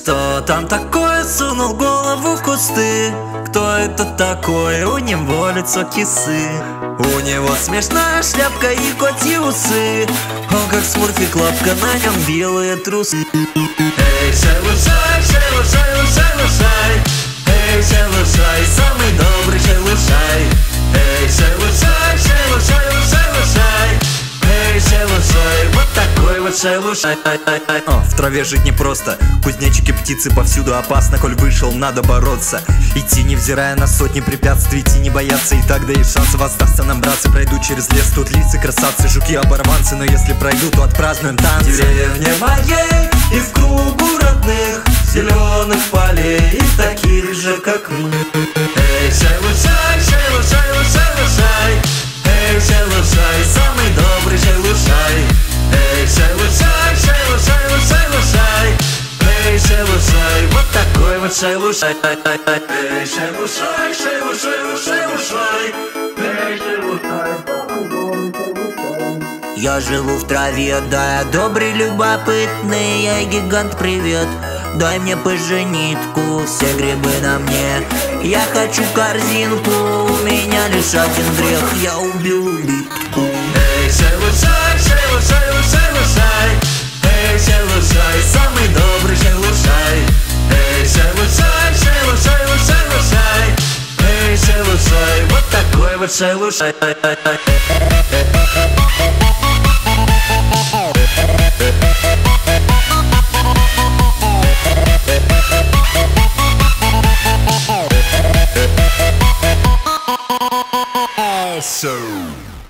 Что там такое? Сунул голову в кусты. Кто это такой? У него лицо кисы. У него смешная шляпка и котьи усы. Он как смурфик, лапка, на нем белые трусы. Эй, шелушай, шелушай, лушай, лушай. Эй, шелушай, самый добрый шелушай. Эй, шелушай, шелушай, лушай, лушай. Эй, шелушай, вот такой вот шелушай. В траве жить непросто, кузнечики, птицы повсюду опасно. Коль вышел, надо бороться. Идти, невзирая на сотни препятствий, идти не бояться. И так даешь шанс воздастся нам, братцы. Пройду через лес, тут лица красавцы, жуки, оборванцы. Но если пройду, то отпразднуем танцы. В деревне моей и в кругу родных зеленых полей и таких же, как мы. Эй, шелушай, шелушай, лушай, лушай. Эй, шелушай, самый добрый шелушай. Эй, шелушай, шелушай, лушай, лушай. Эй, шелушай, вот такой вот шелушай. Эй, шелушай, шелушай, лушай, лушай. Эй, шелушай, самый добрый шелушай. Я живу в траве, да я добрый, любопытный, я гигант, привет. Дай мне поженитку, все грибы на мне. Я хочу корзинку, у меня лишь один грех, я убил улитку. Эй, шелушай, шелушай, лушай, лушай. Эй, шелушай, самый добрый шелушай. Эй, шелушай, шелушай, лушай, лушай. Эй, шелушай, вот такой вот шелушай. So